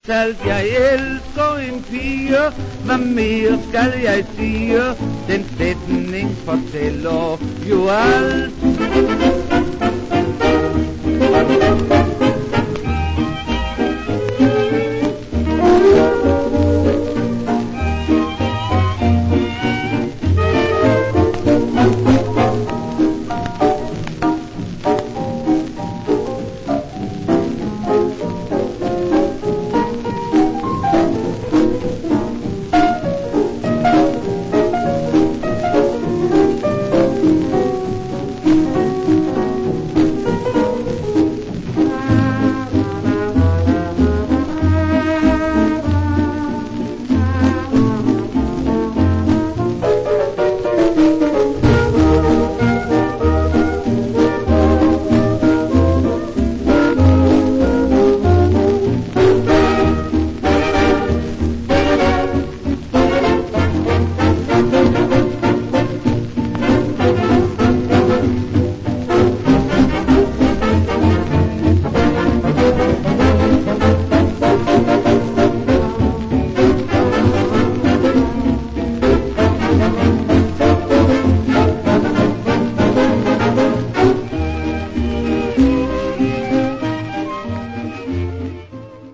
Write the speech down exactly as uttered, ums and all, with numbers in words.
fortalt, jeg elsker en pige. Hvad mere skal jeg sige? Den sætning fortæller jo alt.